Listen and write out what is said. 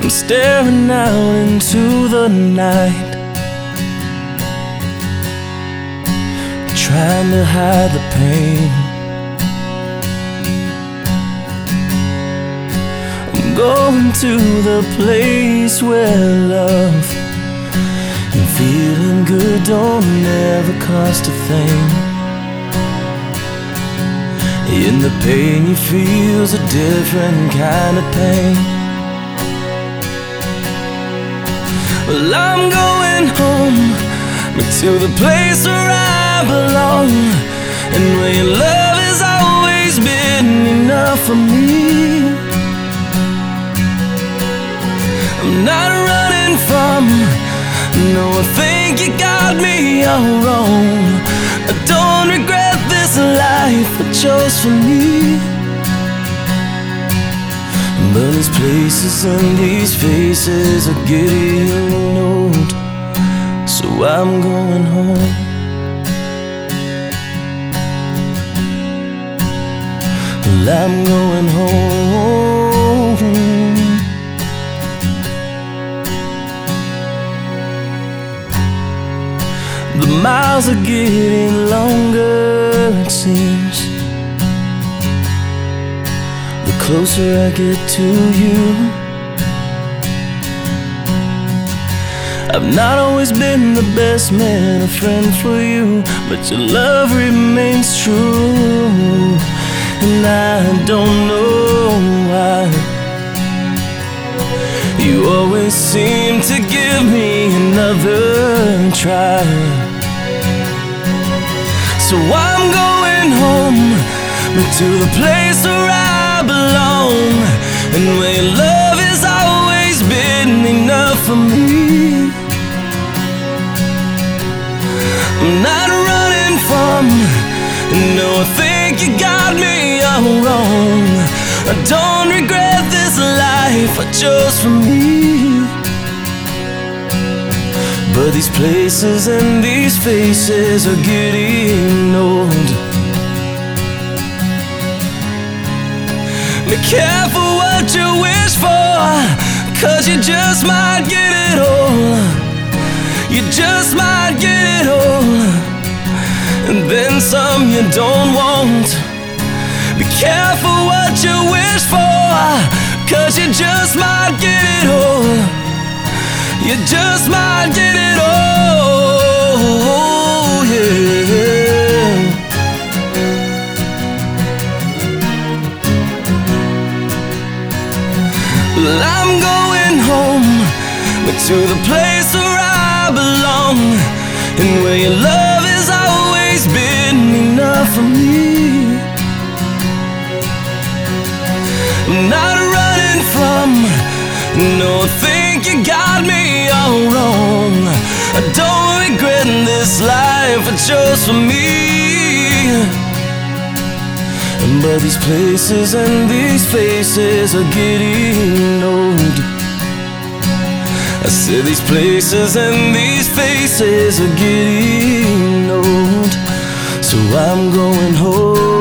I'm staring out into the night, trying to hide the pain. I'm going to the place where love and feeling good don't ever cost a thing. In the pain you feel's a different kind of pain. Well, I'm going home to the place where I belong, and where your love has always been enough for me. I'm not running from, no, I think you got me all wrong. I don't regret this life I chose for me. But these places and these faces are getting old, so I'm going home. Well, I'm going home. The miles are getting longer, it seems, the closer I get to you. I've not always been the best man, a friend for you, but your love remains true. And I don't know why you always seem to give me another try. So I'm going home to the place where I belong, and where your love has always been enough for me. I'm not running from, no, I think you got me all wrong. I don't regret this life I chose for me. But these places and these faces are getting old. Be careful what you wish for, 'cause you just might get it all. You just might get it all, and then some you don't want. Be careful what you wish for, 'cause you just might get it all. You just might get it all, yeah. Well, I'm going home to the place where I belong, and where your love has always been enough for me. I'm not running from, no, I think you got me all wrong. I don't regret this life I chose for me. But these places and these faces are getting old. I said these places and these faces are getting old, so I'm going home.